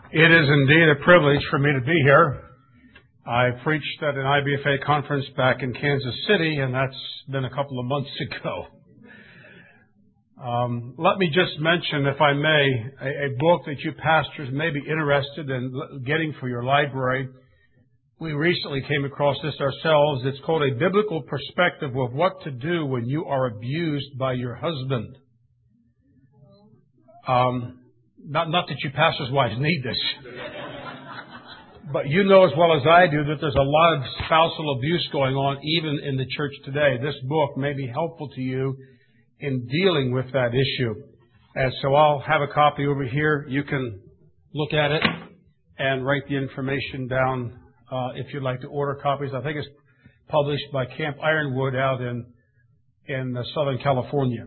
It is indeed a privilege for me to be here. I preached at an IBFA conference back in Kansas City, and that's been a couple of months ago. Let me just mention, if I may, a book that you pastors may be interested in getting for your library. We recently came across this ourselves. It's called A Biblical Perspective of What to Do When You Are Abused by Your Husband. Not that you pastors' wives need this, but you know as well as I do that there's a lot of spousal abuse going on even in the church today. This book may be helpful to you in dealing with that issue. And so I'll have a copy over here. You can look at it and write the information down if you'd like to order copies. I think it's published by Camp Ironwood out in Southern California.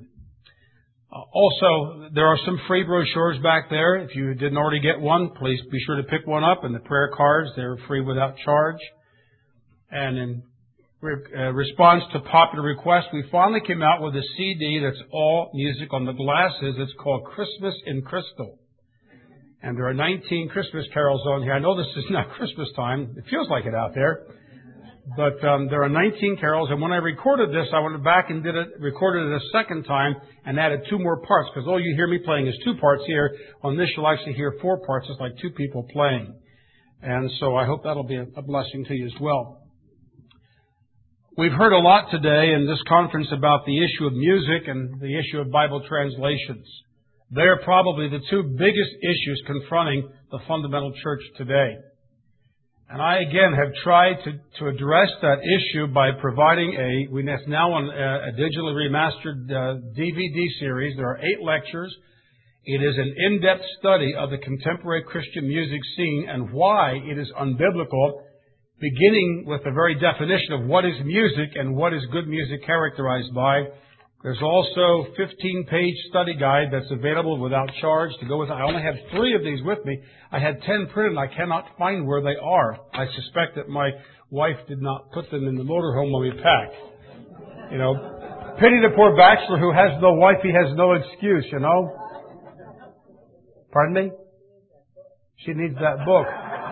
Also, there are some free brochures back there. If you didn't already get one, please be sure to pick one up. And the prayer cards, they're free without charge. And in response to popular requests, we finally came out with a CD that's all music on the glasses. It's called Christmas in Crystal. And there are 19 Christmas carols on here. I know this is not Christmas time. It feels like it out there. But there are 19 carols, and when I recorded this, I went back and recorded it a second time and added 2 more parts, because all you hear me playing is 2 parts here. On this, you'll actually hear 4 parts. It's like 2 people playing. And so I hope that'll be a blessing to you as well. We've heard a lot today in this conference about the issue of music and the issue of Bible translations. They're probably the 2 biggest issues confronting the fundamental church today. And I, again, have tried to address that issue by providing it's now on a digitally remastered DVD series. There are 8 lectures. It is an in-depth study of the contemporary Christian music scene and why it is unbiblical, beginning with the very definition of what is music and what is good music characterized by. There's also a 15-page study guide that's available without charge to go with it. I only have 3 of these with me. I had 10 printed, and I cannot find where they are. I suspect that my wife did not put them in the motorhome when we packed. You know, pity the poor bachelor who has no wife. He has no excuse, you know. Pardon me? She needs that book.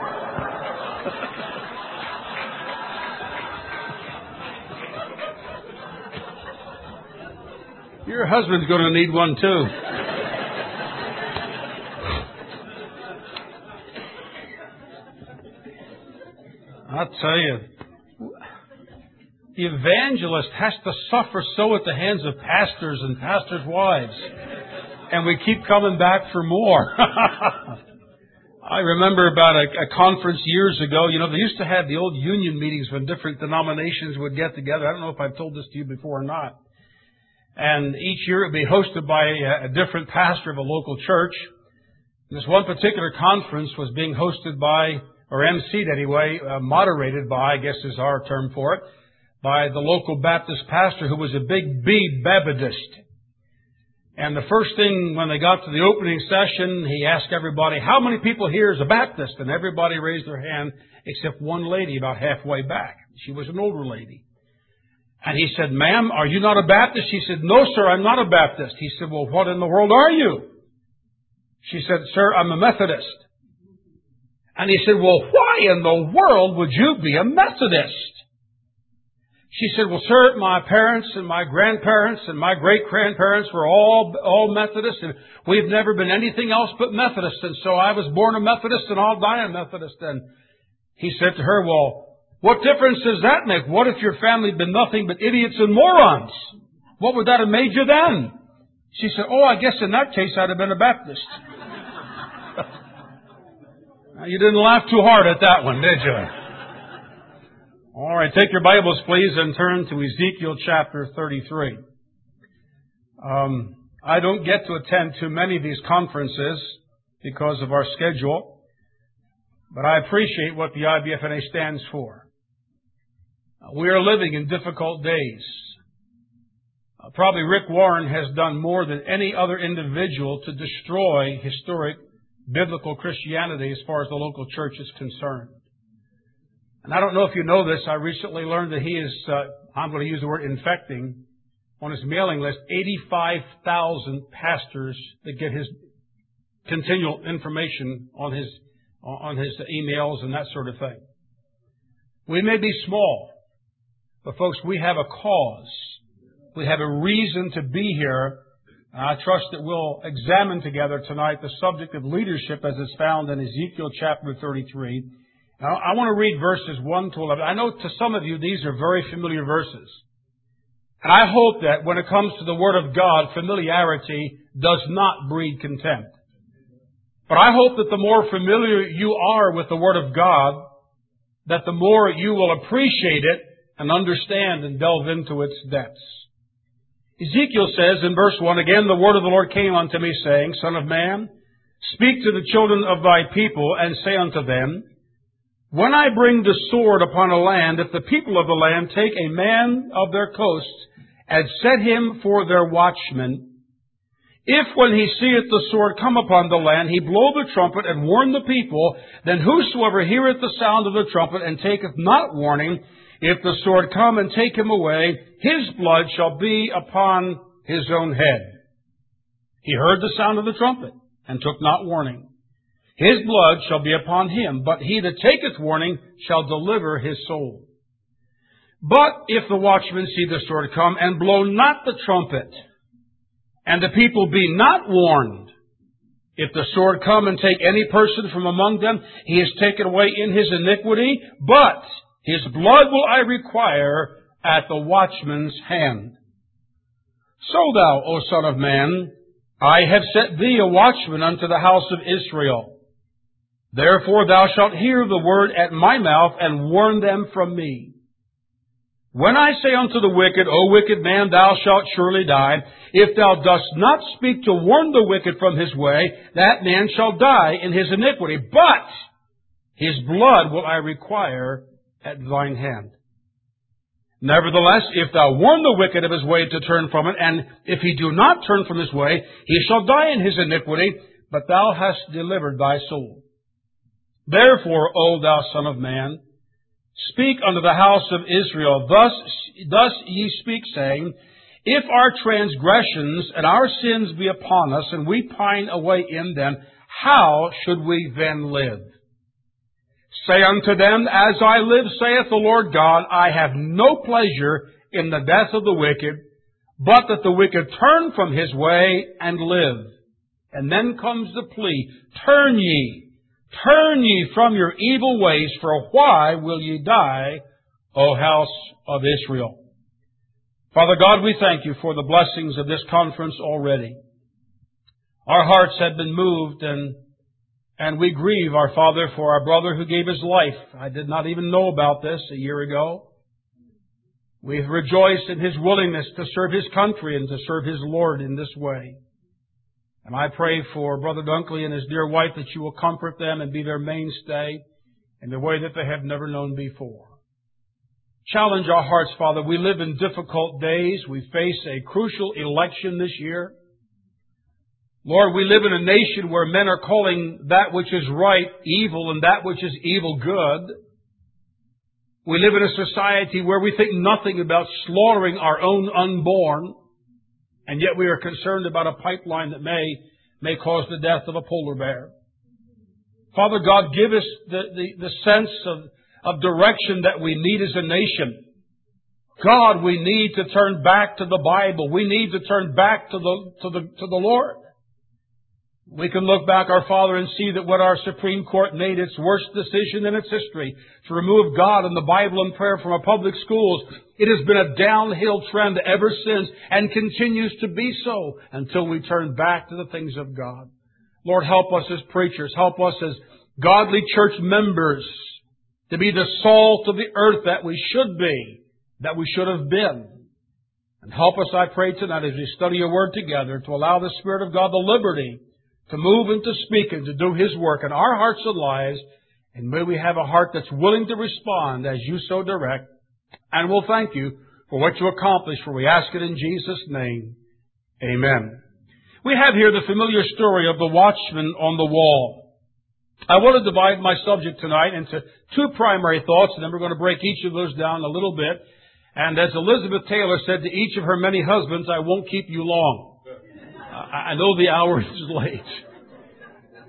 Your husband's going to need one too. I'll tell you, the evangelist has to suffer so at the hands of pastors and pastors' wives. And we keep coming back for more. I remember about a conference years ago. You know, they used to have the old union meetings when different denominations would get together. I don't know if I've told this to you before or not. And each year it would be hosted by a different pastor of a local church. This one particular conference was being hosted by, or emceed anyway, moderated by, I guess is our term for it, by the local Baptist pastor who was a big B Baptist. And the first thing when they got to the opening session, he asked everybody, how many people here is a Baptist? And everybody raised their hand except one lady about halfway back. She was an older lady. And he said, ma'am, are you not a Baptist? She said, no, sir, I'm not a Baptist. He said, well, what in the world are you? She said, sir, I'm a Methodist. And he said, well, why in the world would you be a Methodist? She said, well, sir, my parents and my grandparents and my great-grandparents were all Methodists, and we've never been anything else but Methodists. And so I was born a Methodist, and I'll die a Methodist. And he said to her, well, what difference does that make? What if your family had been nothing but idiots and morons? What would that have made you then? She said, oh, I guess in that case I'd have been a Baptist. You didn't laugh too hard at that one, did you? All right, take your Bibles, please, and turn to Ezekiel chapter 33. I don't get to attend too many of these conferences because of our schedule, but I appreciate what the IBFNA stands for. We are living in difficult days. Probably Rick Warren has done more than any other individual to destroy historic biblical Christianity as far as the local church is concerned. And I don't know if you know this, I recently learned that he is, I'm going to use the word infecting, on his mailing list, 85,000 pastors that get his continual information on his on his emails and that sort of thing. We may be small, but folks, we have a cause. We have a reason to be here. And I trust that we'll examine together tonight the subject of leadership as is found in Ezekiel chapter 33. Now, I want to read verses 1 to 11. I know to some of you these are very familiar verses. And I hope that when it comes to the Word of God, familiarity does not breed contempt. But I hope that the more familiar you are with the Word of God, that the more you will appreciate it and understand and delve into its depths. Ezekiel says in verse 1, again, the word of the Lord came unto me, saying, Son of man, speak to the children of thy people, and say unto them, when I bring the sword upon a land, if the people of the land take a man of their coasts, and set him for their watchman, if when he seeth the sword come upon the land, he blow the trumpet and warn the people, then whosoever heareth the sound of the trumpet and taketh not warning, if the sword come and take him away, his blood shall be upon his own head. He heard the sound of the trumpet and took not warning. His blood shall be upon him, but he that taketh warning shall deliver his soul. But if the watchman see the sword come and blow not the trumpet, and the people be not warned, if the sword come and take any person from among them, he is taken away in his iniquity, but his blood will I require at the watchman's hand. So thou, O son of man, I have set thee a watchman unto the house of Israel. Therefore thou shalt hear the word at my mouth, and warn them from me. When I say unto the wicked, O wicked man, thou shalt surely die, if thou dost not speak to warn the wicked from his way, that man shall die in his iniquity, but his blood will I require at thine hand. Nevertheless, if thou warn the wicked of his way to turn from it, and if he do not turn from his way, he shall die in his iniquity, but thou hast delivered thy soul. Therefore, O thou son of man, speak unto the house of Israel, thus ye speak, saying, if our transgressions and our sins be upon us, and we pine away in them, how should we then live? Say unto them, as I live, saith the Lord God, I have no pleasure in the death of the wicked, but that the wicked turn from his way and live. And then comes the plea, turn ye from your evil ways, for why will ye die, O house of Israel? Father God, we thank you for the blessings of this conference already. Our hearts have been moved, and we grieve, our Father, for our brother who gave his life. I did not even know about this a year ago. We've rejoiced in his willingness to serve his country and to serve his Lord in this way. And I pray for Brother Dunkley and his dear wife that you will comfort them and be their mainstay in the way that they have never known before. Challenge our hearts, Father. We live in difficult days. We face a crucial election this year. Lord, we live in a nation where men are calling that which is right evil and that which is evil good. We live in a society where we think nothing about slaughtering our own unborn, and yet we are concerned about a pipeline that may cause the death of a polar bear. Father God, give us the sense of direction that we need as a nation. God, we need to turn back to the Bible. We need to turn back to the Lord. We can look back, our Father, and see that when our Supreme Court made its worst decision in its history to remove God and the Bible and prayer from our public schools, it has been a downhill trend ever since and continues to be so until we turn back to the things of God. Lord, help us as preachers, help us as godly church members to be the salt of the earth that we should be, that we should have been. And help us, I pray tonight, as we study your word together, to allow the Spirit of God the liberty to move and to speak and to do his work in our hearts and lives. And may we have a heart that's willing to respond as you so direct. And we'll thank you for what you accomplished, for we ask it in Jesus' name. Amen. We have here the familiar story of the watchman on the wall. I want to divide my subject tonight into two primary thoughts, and then we're going to break each of those down a little bit. And as Elizabeth Taylor said to each of her many husbands, I won't keep you long. I know the hour is late.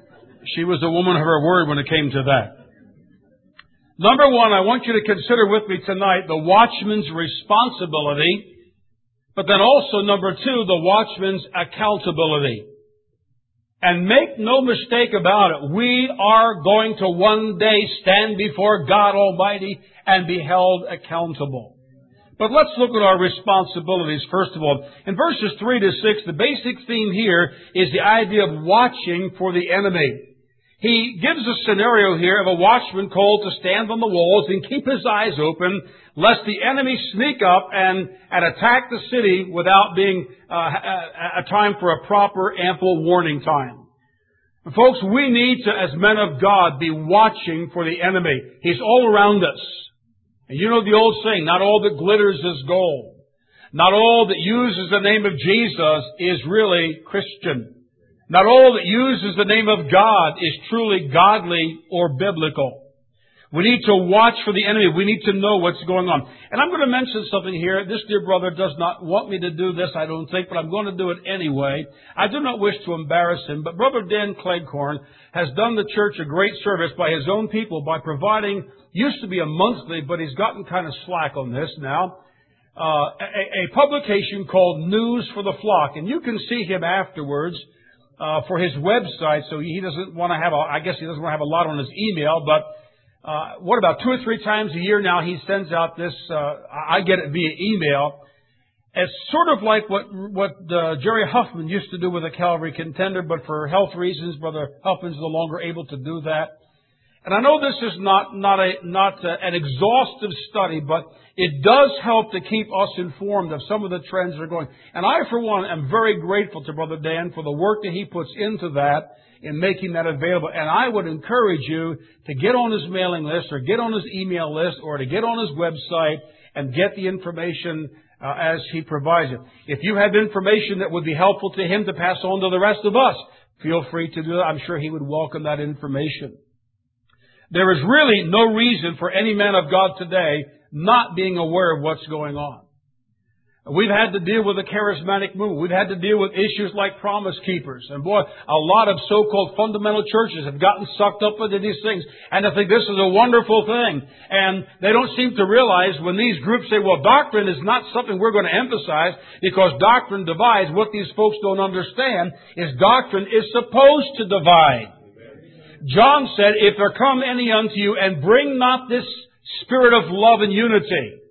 She was a woman of her word when it came to that. Number one, I want you to consider with me tonight the watchman's responsibility, but then also number two, the watchman's accountability. And make no mistake about it, we are going to one day stand before God Almighty and be held accountable. But let's look at our responsibilities first of all. In verses 3 to 6, the basic theme here is the idea of watching for the enemy. He gives a scenario here of a watchman called to stand on the walls and keep his eyes open, lest the enemy sneak up and attack the city without being a time for a proper, ample warning time. And folks, we need to, as men of God, be watching for the enemy. He's all around us. And you know the old saying, not all that glitters is gold. Not all that uses the name of Jesus is really Christian. Not all that uses the name of God is truly godly or biblical. We need to watch for the enemy. We need to know what's going on. And I'm going to mention something here. This dear brother does not want me to do this, I don't think, but I'm going to do it anyway. I do not wish to embarrass him, but Brother Dan Cleghorn has done the church a great service by his own people by providing, used to be a monthly, but he's gotten kind of slack on this now, a publication called News for the Flock. And you can see him afterwards for his website, so he doesn't want to have I guess he doesn't want to have a lot on his email, but what about 2 or 3 times a year now he sends out this, I get it via email. It's sort of like what Jerry Huffman used to do with a Calvary Contender, but for health reasons, Brother Huffman's no longer able to do that. And I know this is not an exhaustive study, but it does help to keep us informed of some of the trends that are going. And I, for one, am very grateful to Brother Dan for the work that he puts into that in making that available. And I would encourage you to get on his mailing list or get on his email list or to get on his website and get the information as he provides it. If you have information that would be helpful to him to pass on to the rest of us, feel free to do that. I'm sure he would welcome that information. There is really no reason for any man of God today not being aware of what's going on. We've had to deal with the charismatic movement. We've had to deal with issues like Promise Keepers. And boy, a lot of so-called fundamental churches have gotten sucked up into these things. And I think this is a wonderful thing. And they don't seem to realize when these groups say, well, doctrine is not something we're going to emphasize because doctrine divides. What these folks don't understand is doctrine is supposed to divide. John said, if there come any unto you and bring not this spirit of love and unity.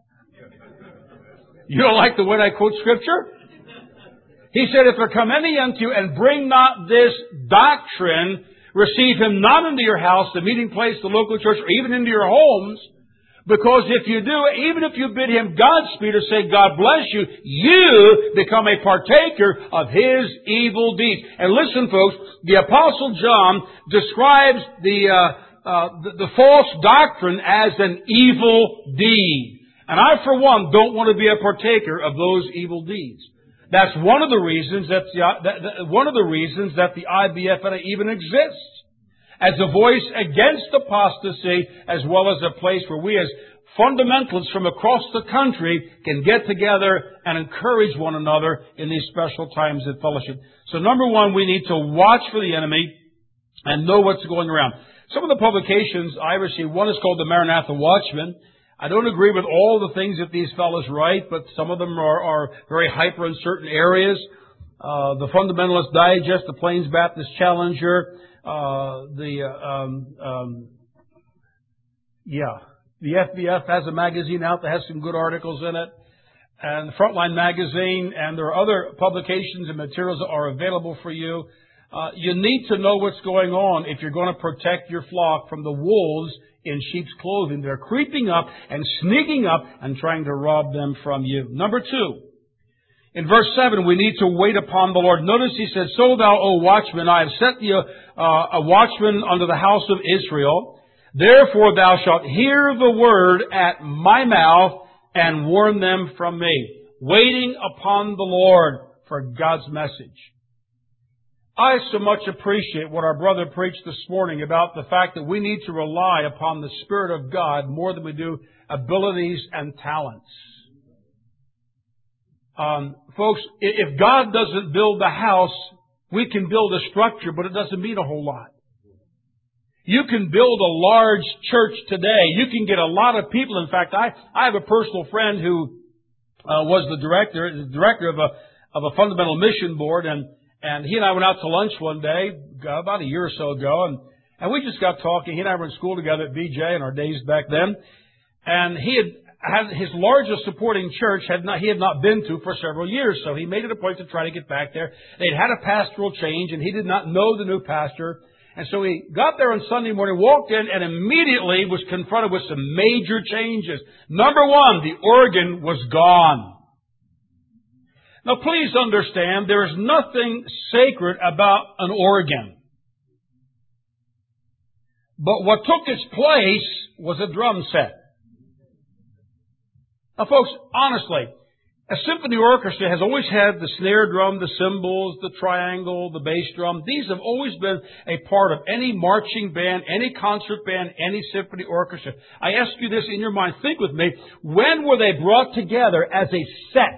You don't like the way I quote Scripture? He said, if there come any unto you and bring not this doctrine, receive him not into your house, the meeting place, the local church, or even into your homes. Because if you do, even if you bid him Godspeed or say God bless you, you become a partaker of his evil deeds. And listen, folks, the Apostle John describes the false doctrine as an evil deed. And I, for one, don't want to be a partaker of those evil deeds. That's one of the reasons that the IBFNA even exists, as a voice against apostasy, as well as a place where we as fundamentalists from across the country can get together and encourage one another in these special times of fellowship. So number one, we need to watch for the enemy and know what's going around. Some of the publications I received, one is called the Maranatha Watchman. I don't agree with all the things that these fellows write, but some of them are very hyper in certain areas. The Fundamentalist Digest, the Plains Baptist Challenger, the FBF has a magazine out that has some good articles in it, and the Frontline Magazine, and there are other publications and materials that are available for you. You need to know what's going on if you're going to protect your flock from the wolves in sheep's clothing. They're creeping up and sneaking up and trying to rob them from you. Number two, in verse 7, we need to wait upon the Lord. Notice he says, so thou, O watchman, I have set thee a watchman unto the house of Israel. Therefore thou shalt hear the word at my mouth and warn them from me. Waiting upon the Lord for God's message. I so much appreciate what our brother preached this morning about the fact that we need to rely upon the Spirit of God more than we do abilities and talents. Folks, if God doesn't build the house, we can build a structure, but it doesn't mean a whole lot. You can build a large church today. You can get a lot of people. In fact, I have a personal friend who was the director of a fundamental mission board, and he and I went out to lunch one day about a year or so ago, and we just got talking. He and I were in school together at BJ in our days back then, and he had his largest supporting church he had not been to for several years, so he made it a point to try to get back there. They'd had a pastoral change, and he did not know the new pastor. And so he got there on Sunday morning, walked in, and immediately was confronted with some major changes. Number one, the organ was gone. Now please understand, there is nothing sacred about an organ. But what took its place was a drum set. Now folks, honestly, a symphony orchestra has always had the snare drum, the cymbals, the triangle, the bass drum. These have always been a part of any marching band, any concert band, any symphony orchestra. I ask you this in your mind. Think with me. When were they brought together as a set?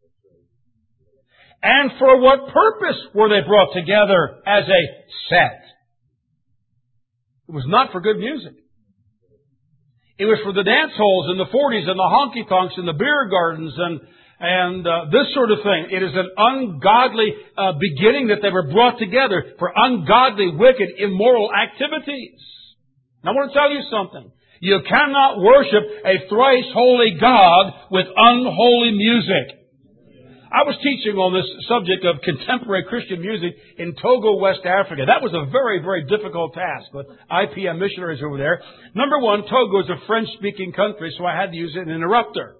And for what purpose were they brought together as a set? It was not for good music. It was for the dance halls in the 40s and the honky-tonks and the beer gardens and this sort of thing. It is an ungodly beginning that they were brought together for ungodly, wicked, immoral activities. Now I want to tell you something. You cannot worship a thrice holy God with unholy music. I was teaching on this subject of contemporary Christian music in Togo, West Africa. That was a very, very difficult task with IPM missionaries over there. Number one, Togo is a French-speaking country, so I had to use an interrupter.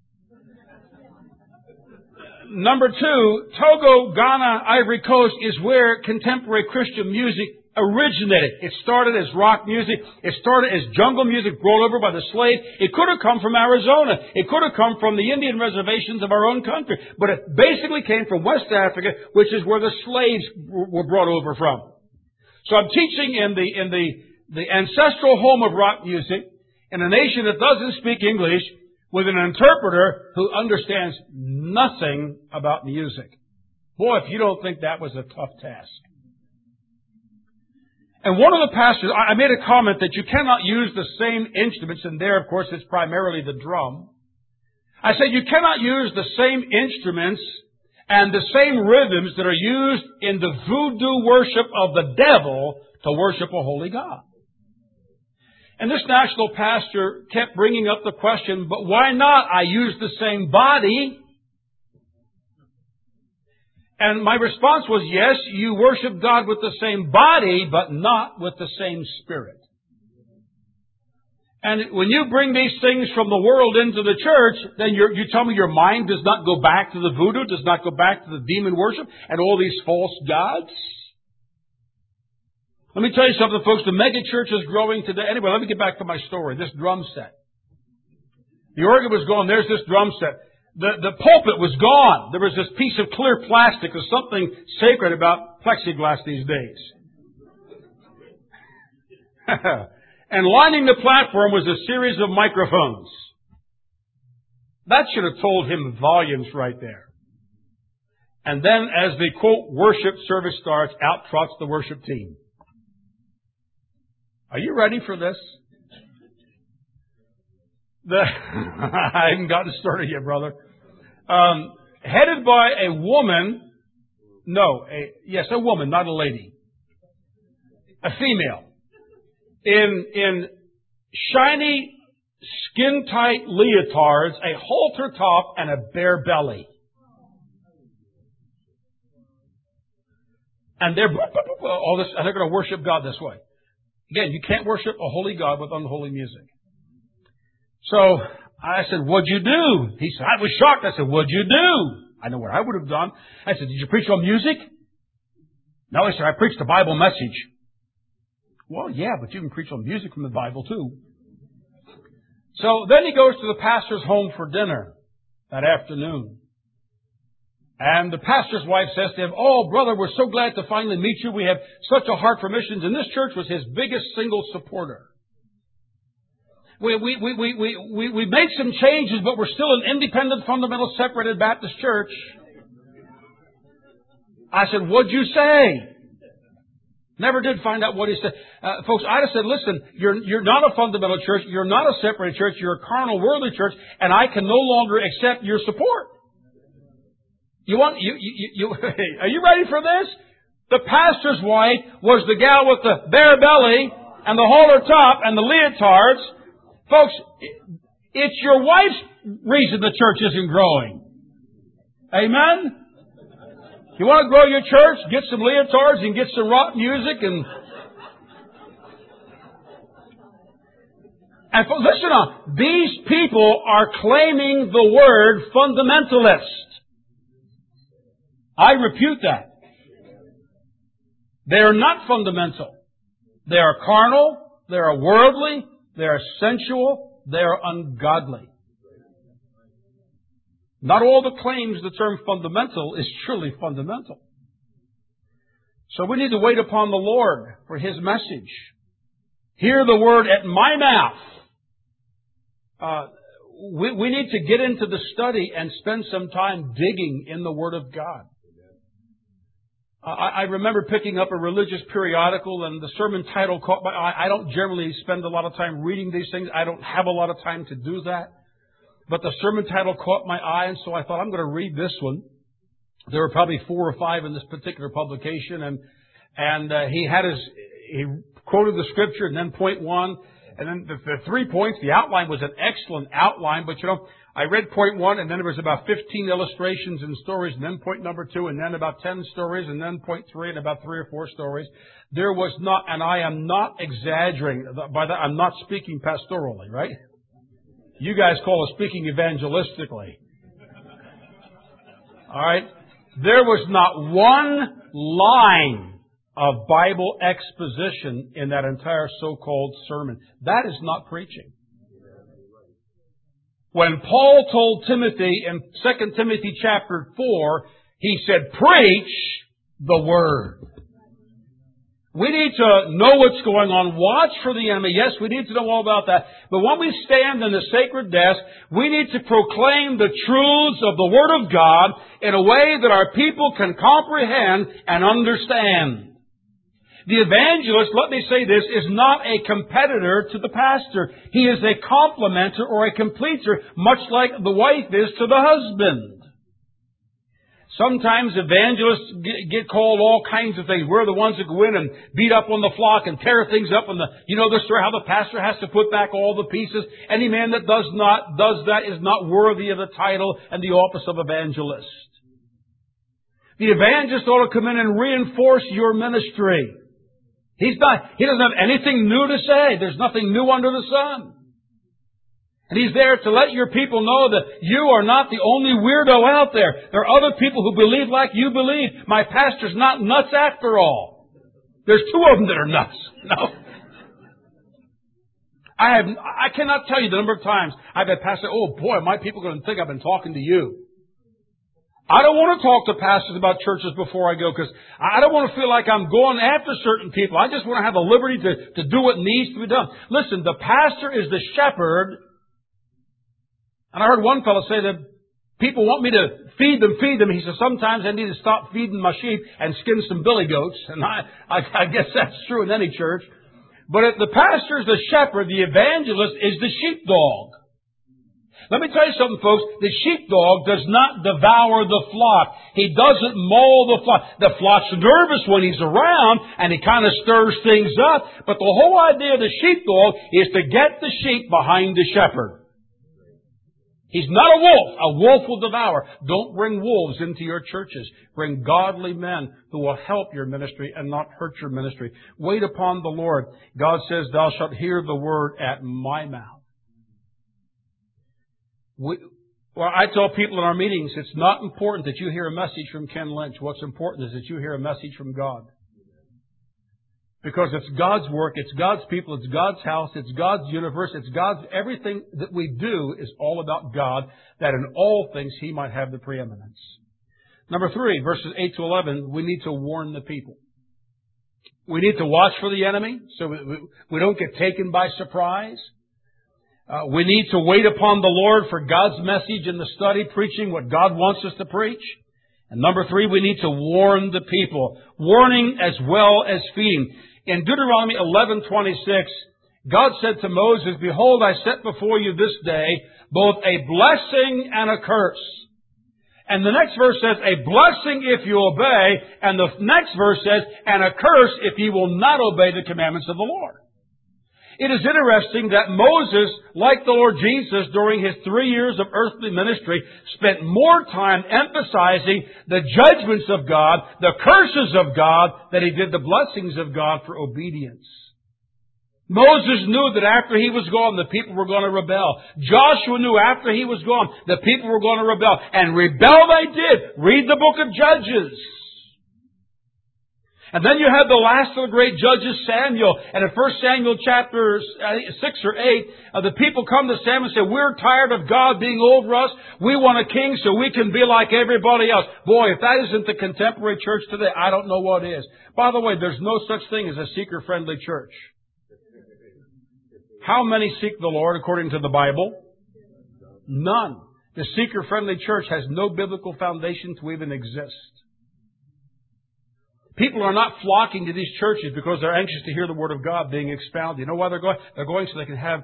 Number two, Togo, Ghana, Ivory Coast is where contemporary Christian music originated. It started as rock music. It started as jungle music brought over by the slave. It could have come from Arizona. It could have come from the Indian reservations of our own country. But it basically came from West Africa, which is where the slaves were brought over from. So I'm teaching in the ancestral home of rock music in a nation that doesn't speak English with an interpreter who understands nothing about music. Boy, if you don't think that was a tough task. And one of the pastors, I made a comment that you cannot use the same instruments, and there, of course, it's primarily the drum. I said you cannot use the same instruments and the same rhythms that are used in the voodoo worship of the devil to worship a holy God. And this national pastor kept bringing up the question, but why not? I use the same body. And my response was, yes, you worship God with the same body, but not with the same spirit. And when you bring these things from the world into the church, then you tell me your mind does not go back to the voodoo, does not go back to the demon worship and all these false gods? Let me tell you something, folks. The mega church is growing today. Anyway, let me get back to my story. This drum set. The organ was gone. There's this drum set. The pulpit was gone. There was this piece of clear plastic. There's something sacred about plexiglass these days. And lining the platform was a series of microphones. That should have told him volumes right there. And then as the, quote, worship service starts, out trots the worship team. Are you ready for this? I haven't gotten started yet, brother. Headed by a woman, a woman, not a lady. A female. In shiny, skin-tight leotards, a halter top, and a bare belly. And they're all this, and they're going to worship God this way. Again, you can't worship a holy God with unholy music. So I said, what'd you do? He said, I was shocked. I said, what'd you do? I know what I would have done. I said, did you preach on music? No, he said, I preached the Bible message. Well, yeah, but you can preach on music from the Bible too. So then he goes to the pastor's home for dinner that afternoon. And the pastor's wife says to him, oh, brother, we're so glad to finally meet you. We have such a heart for missions. And this church was his biggest single supporter. We made some changes, but we're still an independent, fundamental, separated Baptist church. I said, what'd you say? Never did find out what he said. Folks, I'd have said, listen, you're not a fundamental church. You're not a separated church. You're a carnal, worldly church, and I can no longer accept your support. Are you ready for this? The pastor's wife was the gal with the bare belly and the halter top and the leotards. Folks, it's your wife's reason the church isn't growing. Amen? You want to grow your church? Get some leotards and get some rock music and listen on. These people are claiming the word fundamentalist. I refute that. They are not fundamental. They are carnal. They are worldly. They are sensual. They are ungodly. Not all that claims the term fundamental is truly fundamental. So we need to wait upon the Lord for His message. Hear the word at my mouth. We need to get into the study and spend some time digging in the Word of God. I remember picking up a religious periodical and the sermon title caught my eye. I don't generally spend a lot of time reading these things. I don't have a lot of time to do that. But the sermon title caught my eye, and so I thought, I'm going to read this one. There were probably 4 or 5 in this particular publication, and he quoted the scripture, and then point 1, and then the 3 points. The outline was an excellent outline, but I read point 1, and then there was about 15 illustrations and stories, and then point number 2, and then about 10 stories, and then point 3, and about 3 or 4 stories. There was not, and I am not exaggerating, by that I'm not speaking pastorally, right? You guys call it speaking evangelistically. All right? There was not one line of Bible exposition in that entire so-called sermon. That is not preaching. When Paul told Timothy in 2 Timothy chapter 4, he said, preach the Word. We need to know what's going on. Watch for the enemy. Yes, we need to know all about that. But when we stand in the sacred desk, we need to proclaim the truths of the Word of God in a way that our people can comprehend and understand. The evangelist, let me say this, is not a competitor to the pastor. He is a complementer or a completer, much like the wife is to the husband. Sometimes evangelists get called all kinds of things. We're the ones that go in and beat up on the flock and tear things up. The story how the pastor has to put back all the pieces. Any man that does that is not worthy of the title and the office of evangelist. The evangelist ought to come in and reinforce your ministry. He doesn't have anything new to say. There's nothing new under the sun. And he's there to let your people know that you are not the only weirdo out there. There are other people who believe like you believe. My pastor's not nuts after all. There's 2 of them that are nuts. No. I cannot tell you the number of times I've had pastors say, oh boy, my people are going to think I've been talking to you. I don't want to talk to pastors about churches before I go because I don't want to feel like I'm going after certain people. I just want to have the liberty to do what needs to be done. Listen, the pastor is the shepherd. And I heard one fellow say that people want me to feed them. He says, sometimes I need to stop feeding my sheep and skin some billy goats. And I guess that's true in any church. But if the pastor is the shepherd, the evangelist is the sheepdog. Let me tell you something, folks. The sheepdog does not devour the flock. He doesn't maul the flock. The flock's nervous when he's around, and he kind of stirs things up. But the whole idea of the sheepdog is to get the sheep behind the shepherd. He's not a wolf. A wolf will devour. Don't bring wolves into your churches. Bring godly men who will help your ministry and not hurt your ministry. Wait upon the Lord. God says, thou shalt hear the word at my mouth. I tell people in our meetings, it's not important that you hear a message from Ken Lynch. What's important is that you hear a message from God. Because it's God's work, it's God's people, it's God's house, it's God's universe, it's God's... Everything that we do is all about God, that in all things He might have the preeminence. Number 3, verses 8 to 11, we need to warn the people. We need to watch for the enemy so we don't get taken by surprise. We need to wait upon the Lord for God's message in the study, preaching what God wants us to preach. And number 3, we need to warn the people. Warning as well as feeding. In Deuteronomy 11:26, God said to Moses, "Behold, I set before you this day both a blessing and a curse." And the next verse says, "A blessing if you obey," and the next verse says, "and a curse if you will not obey the commandments of the Lord." It is interesting that Moses, like the Lord Jesus during his 3 years of earthly ministry, spent more time emphasizing the judgments of God, the curses of God, than he did the blessings of God for obedience. Moses knew that after he was gone, the people were going to rebel. Joshua knew after he was gone, the people were going to rebel. And rebel they did. Read the book of Judges. And then you have the last of the great judges, Samuel. And in 1 Samuel chapter 6 or 8, the people come to Samuel and say, "We're tired of God being over us. We want a king so we can be like everybody else." Boy, if that isn't the contemporary church today, I don't know what is. By the way, there's no such thing as a seeker-friendly church. How many seek the Lord according to the Bible? None. The seeker-friendly church has no biblical foundation to even exist. People are not flocking to these churches because they're anxious to hear the Word of God being expounded. You know why they're going? They're going so they can have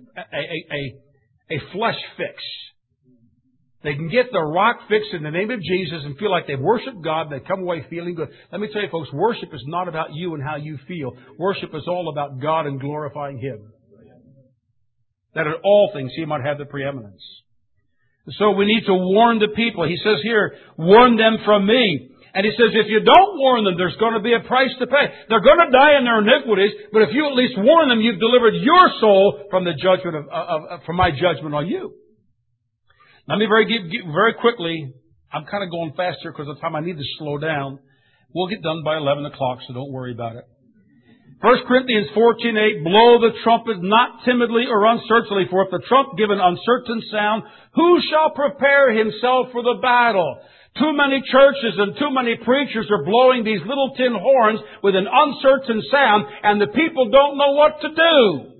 a flesh fix. They can get the rock fix in the name of Jesus and feel like they've worshiped God and they come away feeling good. Let me tell you folks, worship is not about you and how you feel. Worship is all about God and glorifying Him. That in all things He might have the preeminence. So we need to warn the people. He says here, "Warn them from me." And He says, if you don't warn them, there's going to be a price to pay. They're going to die in their iniquities, but if you at least warn them, you've delivered your soul from the judgment from my judgment on you. Let me very quickly, I'm kind of going faster because of the time I need to slow down. We'll get done by 11 o'clock, so don't worry about it. 1 Corinthians 14:8, "Blow the trumpet not timidly or uncertainly, for if the trump give an uncertain sound, who shall prepare himself for the battle?" Too many churches and too many preachers are blowing these little tin horns with an uncertain sound, and the people don't know what to do.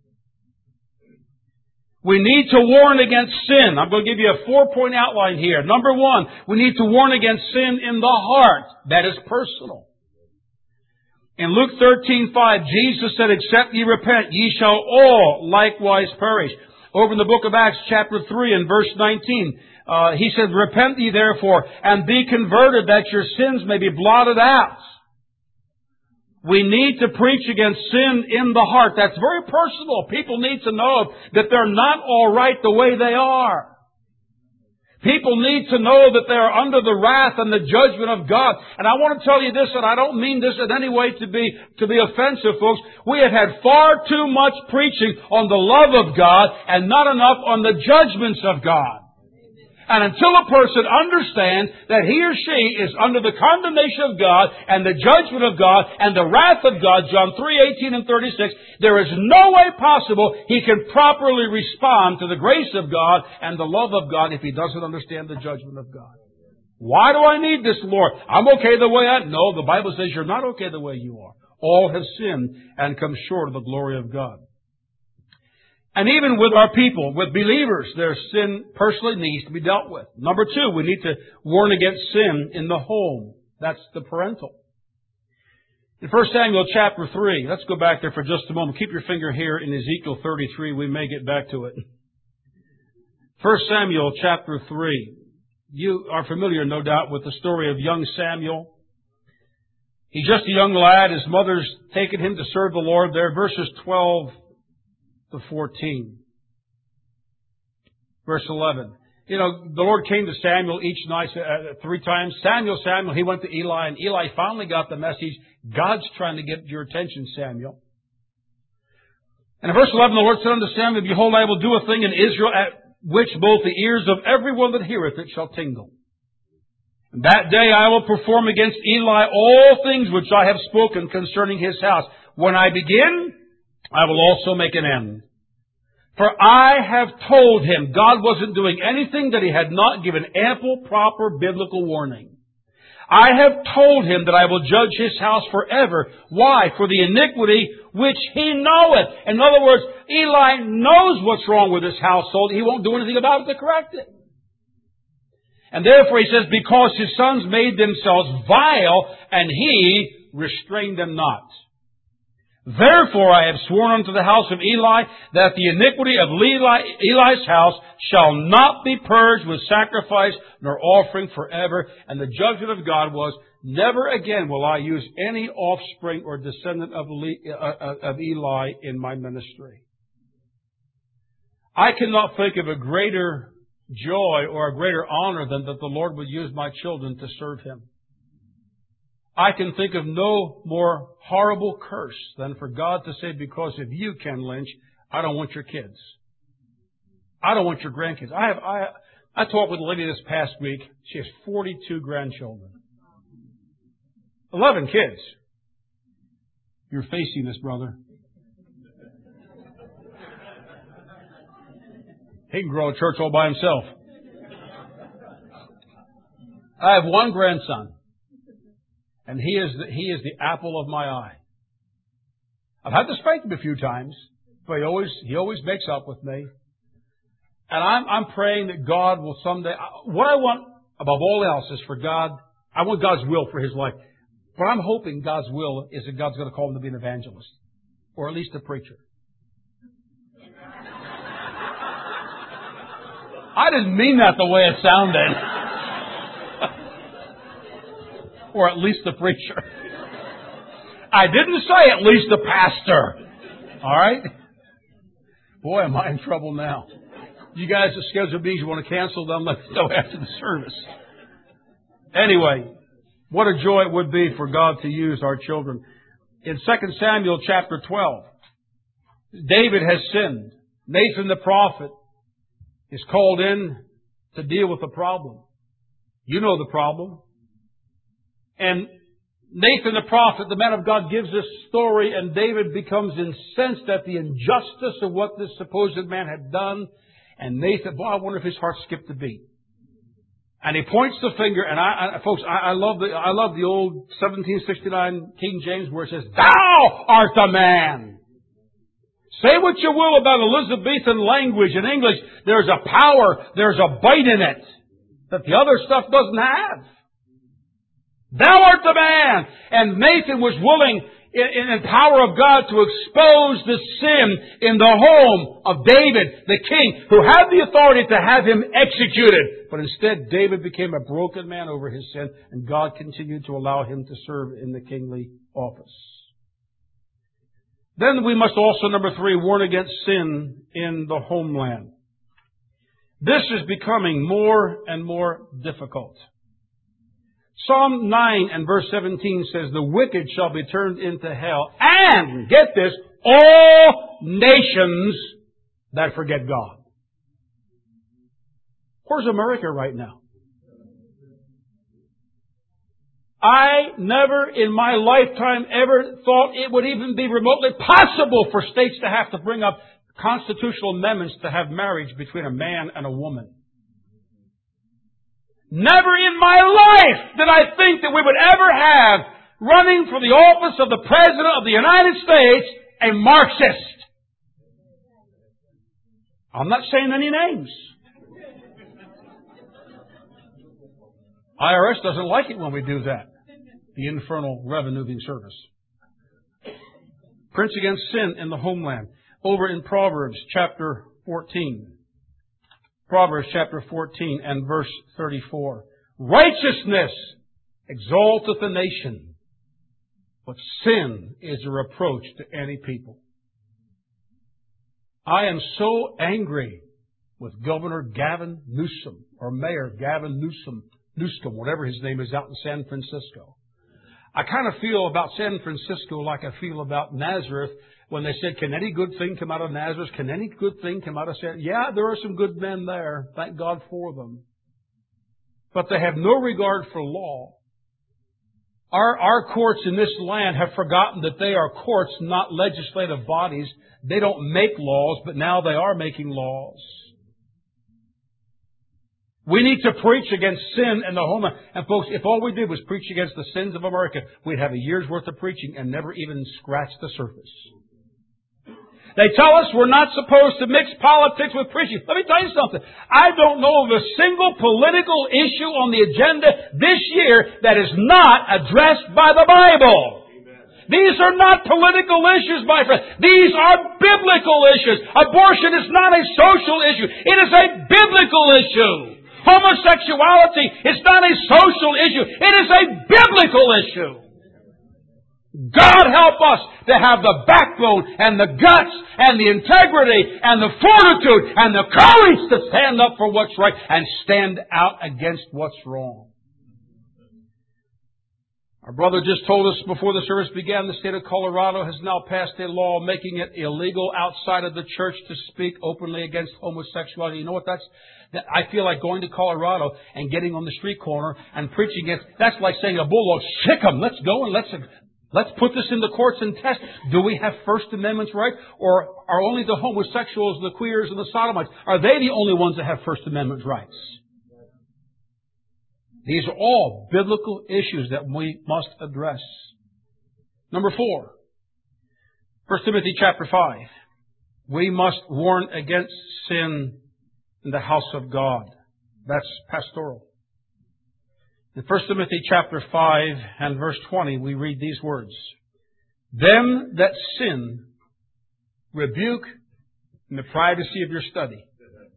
We need to warn against sin. I'm going to give you a 4-point outline here. Number 1, we need to warn against sin in the heart. That is personal. In Luke 13:5, Jesus said, "Except ye repent, ye shall all likewise perish." Over in the book of Acts chapter 3 and verse 19, He said, "Repent ye therefore, and be converted, that your sins may be blotted out." We need to preach against sin in the heart. That's very personal. People need to know that they're not all right the way they are. People need to know that they are under the wrath and the judgment of God. And I want to tell you this, and I don't mean this in any way to be offensive, folks. We have had far too much preaching on the love of God and not enough on the judgments of God. And until a person understands that he or she is under the condemnation of God and the judgment of God and the wrath of God, John 3:18 and 36, there is no way possible he can properly respond to the grace of God and the love of God if he doesn't understand the judgment of God. Why do I need this, Lord? I'm okay the way I am. No, the Bible says you're not okay the way you are. All have sinned and come short of the glory of God. And even with our people, with believers, their sin personally needs to be dealt with. Number 2, we need to warn against sin in the home. That's the parental. In 1 Samuel chapter 3, let's go back there for just a moment. Keep your finger here in Ezekiel 33. We may get back to it. 1 Samuel chapter 3. You are familiar, no doubt, with the story of young Samuel. He's just a young lad. His mother's taken him to serve the Lord there. Verses 12 to 14. Verse 11. You know, the Lord came to Samuel each night 3 times. Samuel, Samuel. He went to Eli, and Eli finally got the message. God's trying to get your attention, Samuel. And in verse 11, the Lord said unto Samuel, Behold, I will do a thing in Israel at which both the ears of everyone that heareth it shall tingle. And that day I will perform against Eli all things which I have spoken concerning his house. When I begin, I will also make an end. For I have told him, God wasn't doing anything that he had not given ample, proper biblical warning. I have told him that I will judge his house forever. Why? For the iniquity which he knoweth. In other words, Eli knows what's wrong with his household. He won't do anything about it to correct it. And therefore he says, because his sons made themselves vile, and he restrained them not. Therefore I have sworn unto the house of Eli that the iniquity of Eli's house shall not be purged with sacrifice nor offering forever. And the judgment of God was, never again will I use any offspring or descendant of Eli in my ministry. I cannot think of a greater joy or a greater honor than that the Lord would use my children to serve Him. I can think of no more horrible curse than for God to say, because of you, Ken Lynch, I don't want your kids. I don't want your grandkids. I talked with a lady this past week. She has 42 grandchildren. 11 kids. You're facing this, brother. He can grow a church all by himself. I have one grandson. And he is the apple of my eye. I've had to spank him a few times, but he always makes up with me. And I'm praying that God will someday. What I want above all else is for God. I want God's will for his life. But I'm hoping God's will is that God's going to call him to be an evangelist, or at least a preacher. I didn't mean that the way it sounded. Or at least the preacher. I didn't say at least the pastor. All right? Boy, am I in trouble now. You guys at Schedule B's, you want to cancel them? Let's go after the service. Anyway, what a joy it would be for God to use our children. In 2 Samuel chapter 12, David has sinned. Nathan the prophet is called in to deal with the problem. You know the problem. And Nathan the prophet, the man of God, gives this story, and David becomes incensed at the injustice of what this supposed man had done. And Nathan, boy, I wonder if his heart skipped a beat. And he points the finger, and I love the old 1769 King James where it says, "Thou art the man." Say what you will about Elizabethan language and English, there's a power, there's a bite in it that the other stuff doesn't have. Thou art the man. And Nathan was willing, in the power of God, to expose the sin in the home of David, the king, who had the authority to have him executed. But instead, David became a broken man over his sin, and God continued to allow him to serve in the kingly office. Then we must also, number 3, warn against sin in the homeland. This is becoming more and more difficult. Psalm 9 and verse 17 says, "The wicked shall be turned into hell, and," get this, "all nations that forget God." Where's America right now? I never in my lifetime ever thought it would even be remotely possible for states to have to bring up constitutional amendments to have marriage between a man and a woman. Never in my life did I think that we would ever have, running for the office of the President of the United States, a Marxist. I'm not saying any names. IRS doesn't like it when we do that. The Infernal Revenue Service. Prince against sin in the homeland. Over in Proverbs chapter 14. Proverbs chapter 14 and verse 34. "Righteousness exalteth a nation, but sin is a reproach to any people." I am so angry with Governor Gavin Newsom, or Mayor Gavin Newsom, whatever his name is, out in San Francisco. I kind of feel about San Francisco like I feel about Nazareth when they said, "Can any good thing come out of Nazareth? Can any good thing come out of San?" Yeah, there are some good men there. Thank God for them. But they have no regard for law. Our courts in this land have forgotten that they are courts, not legislative bodies. They don't make laws, but now they are making laws. We need to preach against sin in the home. And folks, if all we did was preach against the sins of America, we'd have a year's worth of preaching and never even scratch the surface. They tell us we're not supposed to mix politics with preaching. Let me tell you something. I don't know of a single political issue on the agenda this year that is not addressed by the Bible. These are not political issues, my friend. These are biblical issues. Abortion is not a social issue. It is a biblical issue. Homosexuality is not a social issue. It is a biblical issue. God help us to have the backbone and the guts and the integrity and the fortitude and the courage to stand up for what's right and stand out against what's wrong. Our brother just told us before the service began, the state of Colorado has now passed a law making it illegal outside of the church to speak openly against homosexuality. You know what I feel like going to Colorado and getting on the street corner and preaching against. That's like saying a bulldog, sick 'em, let's go and let's put this in the courts and test. Do we have First Amendment rights? Or are only the homosexuals, the queers, and the sodomites, are they the only ones that have First Amendment rights? These are all biblical issues that we must address. Number 4, 1 Timothy chapter 5. We must warn against sin in the house of God. That's pastoral. In 1 Timothy chapter 5 and verse 20, we read these words. Them that sin, rebuke in the privacy of your study.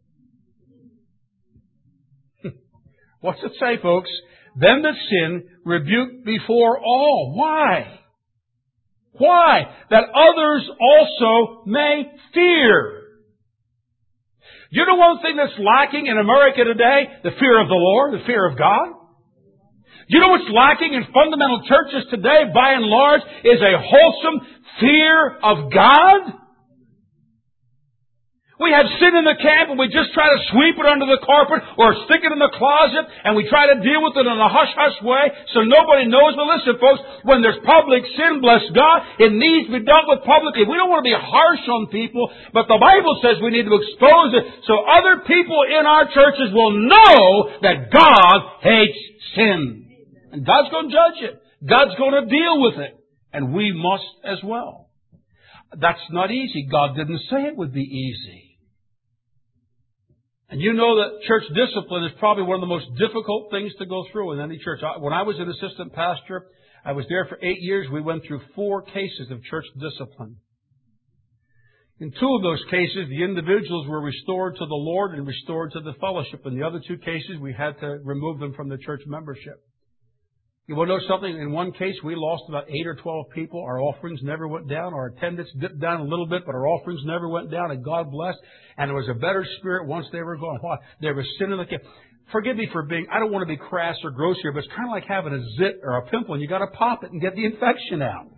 What's it say, folks? Them that sin, rebuke before all. Why? Why? That others also may fear. Do you know one thing that's lacking in America today? The fear of the Lord, the fear of God. Do you know what's lacking in fundamental churches today, by and large, is a wholesome fear of God? We have sin in the camp and we just try to sweep it under the carpet or stick it in the closet and we try to deal with it in a hush-hush way so nobody knows. But listen, folks, when there's public sin, bless God, it needs to be dealt with publicly. We don't want to be harsh on people, but the Bible says we need to expose it so other people in our churches will know that God hates sin. And God's going to judge it. God's going to deal with it. And we must as well. That's not easy. God didn't say it would be easy. And you know that church discipline is probably one of the most difficult things to go through in any church. When I was an assistant pastor, I was there for 8 years. We went through 4 cases of church discipline. In 2 of those cases, the individuals were restored to the Lord and restored to the fellowship. In the other 2 cases, we had to remove them from the church membership. You want to know something? In one case, we lost about 8 or 12 people. Our offerings never went down. Our attendance dipped down a little bit, but our offerings never went down, and God blessed. And there was a better spirit once they were gone. Why? There was sin in the camp. Forgive me for I don't want to be crass or gross here, but it's kind of like having a zit or a pimple, and you got to pop it and get the infection out.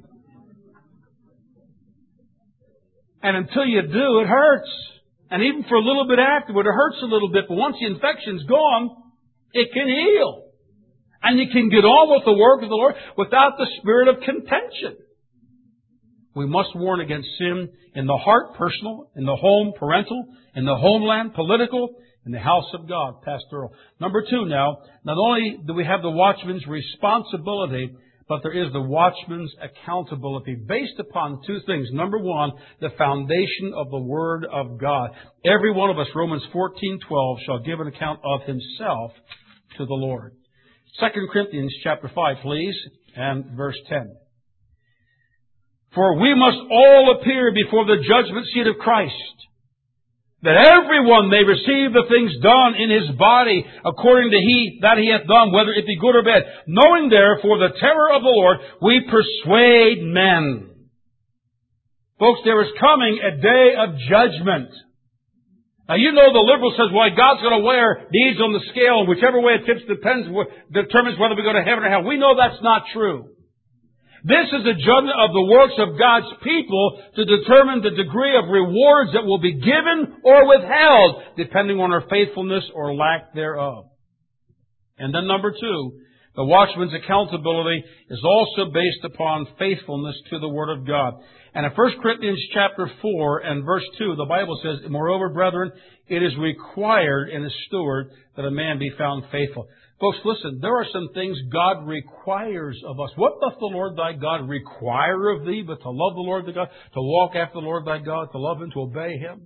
And until you do, it hurts. And even for a little bit afterward, it hurts a little bit, but once the infection's gone, it can heal. And you can get on with the work of the Lord without the spirit of contention. We must warn against sin in the heart, personal, in the home, parental, in the homeland, political, in the house of God, pastoral. Number 2 now, not only do we have the watchman's responsibility, but there is the watchman's accountability based upon 2 things. Number 1, the foundation of the Word of God. Every one of us, Romans 14:12, shall give an account of himself to the Lord. 2 Corinthians chapter 5, please, and verse 10. For we must all appear before the judgment seat of Christ, that everyone may receive the things done in his body according to that he hath done, whether it be good or bad. Knowing therefore the terror of the Lord, we persuade men. Folks, there is coming a day of judgment. Now, you know the liberal says, well, God's going to wear deeds on the scale, and whichever way it tips determines whether we go to heaven or hell. We know that's not true. This is a judgment of the works of God's people to determine the degree of rewards that will be given or withheld, depending on our faithfulness or lack thereof. And then number 2, the watchman's accountability is also based upon faithfulness to the Word of God. And in 1 Corinthians chapter 4 and verse 2, the Bible says, moreover, brethren, it is required in a steward that a man be found faithful. Folks, listen, there are some things God requires of us. What doth the Lord thy God require of thee but to love the Lord thy God, to walk after the Lord thy God, to love Him, to obey Him?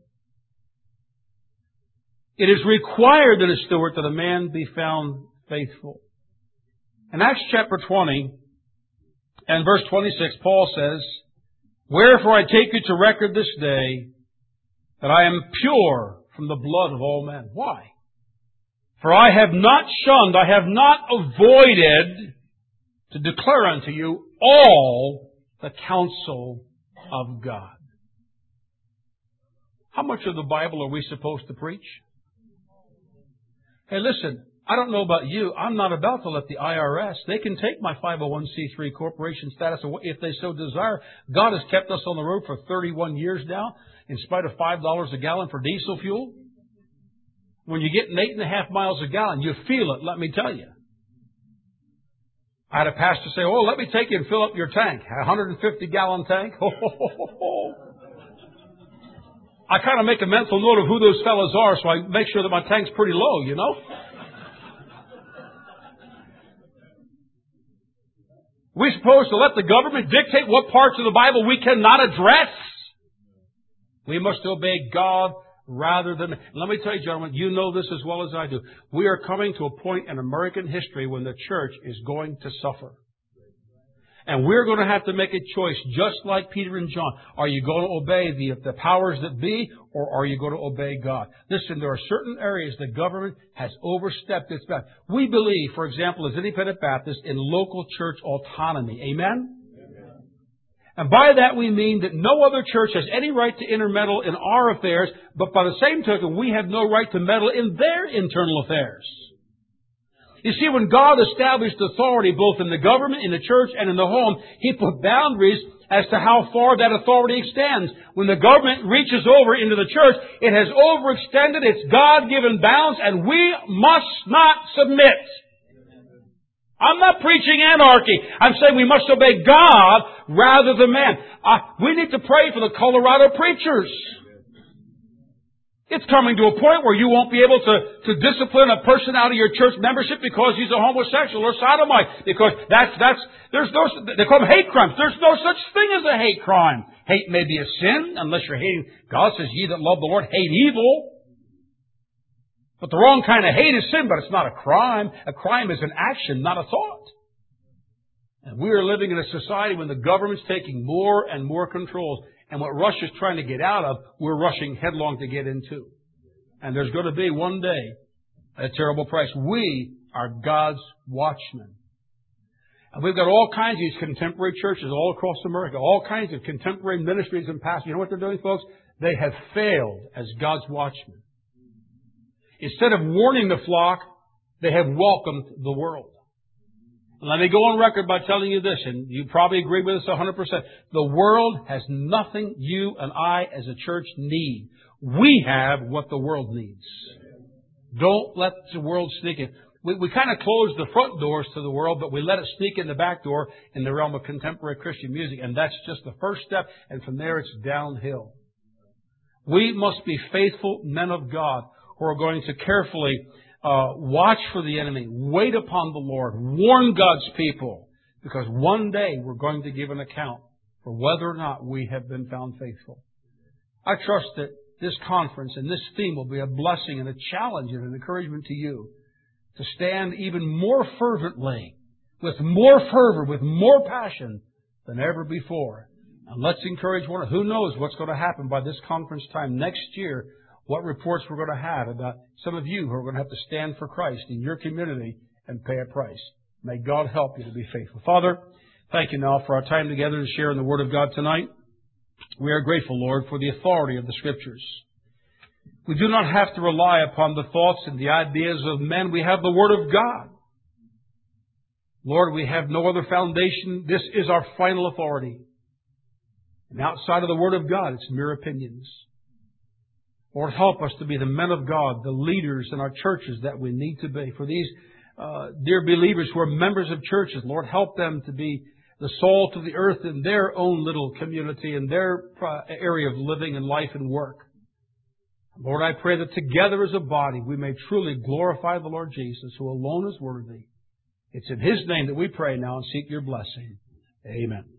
It is required in a steward that a man be found faithful. In Acts chapter 20 and verse 26, Paul says, Wherefore I take you to record this day that I am pure from the blood of all men. Why? For I have not shunned, I have not avoided to declare unto you all the counsel of God. How much of the Bible are we supposed to preach? Hey, listen, I don't know about you. I'm not about to let the IRS, they can take my 501c3 corporation status if they so desire. God has kept us on the road for 31 years now, in spite of $5 a gallon for diesel fuel. When you're getting 8.5 miles a gallon, you feel it, let me tell you. I had a pastor say, oh, let me take you and fill up your tank. A 150-gallon tank. I kind of make a mental note of who those fellas are, so I make sure that my tank's pretty low, you know. We're supposed to let the government dictate what parts of the Bible we cannot address. We must obey God rather than... Let me tell you, gentlemen, you know this as well as I do. We are coming to a point in American history when the church is going to suffer. And we're going to have to make a choice, just like Peter and John. Are you going to obey the powers that be, or are you going to obey God? Listen, there are certain areas the government has overstepped its bounds. We believe, for example, as Independent Baptists, in local church autonomy. Amen? And by that we mean that no other church has any right to intermeddle in our affairs, but by the same token, we have no right to meddle in their internal affairs. You see, when God established authority both in the government, in the church, and in the home, He put boundaries as to how far that authority extends. When the government reaches over into the church, it has overextended its God-given bounds, and we must not submit. I'm not preaching anarchy. I'm saying we must obey God rather than man. We need to pray for the Colorado preachers. It's coming to a point where you won't be able to discipline a person out of your church membership because he's a homosexual or sodomite. Because they call them hate crimes. There's no such thing as a hate crime. Hate may be a sin unless you're hating. God says, ye that love the Lord hate evil. But the wrong kind of hate is sin, but it's not a crime. A crime is an action, not a thought. And we are living in a society when the government's taking more and more controls. And what Russia's trying to get out of, we're rushing headlong to get into. And there's going to be one day a terrible price. We are God's watchmen. And we've got all kinds of these contemporary churches all across America, all kinds of contemporary ministries and pastors. You know what they're doing, folks? They have failed as God's watchmen. Instead of warning the flock, they have welcomed the world. And let me go on record by telling you this, and you probably agree with us 100%. The world has nothing you and I as a church need. We have what the world needs. Don't let the world sneak in. We kind of close the front doors to the world, but we let it sneak in the back door in the realm of contemporary Christian music. And that's just the first step. And from there, it's downhill. We must be faithful men of God who are going to carefully watch for the enemy, wait upon the Lord, warn God's people, because one day we're going to give an account for whether or not we have been found faithful. I trust that this conference and this theme will be a blessing and a challenge and an encouragement to you to stand even more fervently, with more fervor, with more passion than ever before. And let's encourage one another. Who knows what's going to happen by this conference time next year, what reports we're going to have about some of you who are going to have to stand for Christ in your community and pay a price. May God help you to be faithful. Father, thank you now for our time together to share in the Word of God tonight. We are grateful, Lord, for the authority of the Scriptures. We do not have to rely upon the thoughts and the ideas of men. We have the Word of God. Lord, we have no other foundation. This is our final authority. And outside of the Word of God, it's mere opinions. Lord, help us to be the men of God, the leaders in our churches that we need to be. For these dear believers who are members of churches, Lord, help them to be the salt of the earth in their own little community, in their area of living and life and work. Lord, I pray that together as a body we may truly glorify the Lord Jesus, who alone is worthy. It's in His name that we pray now and seek Your blessing. Amen.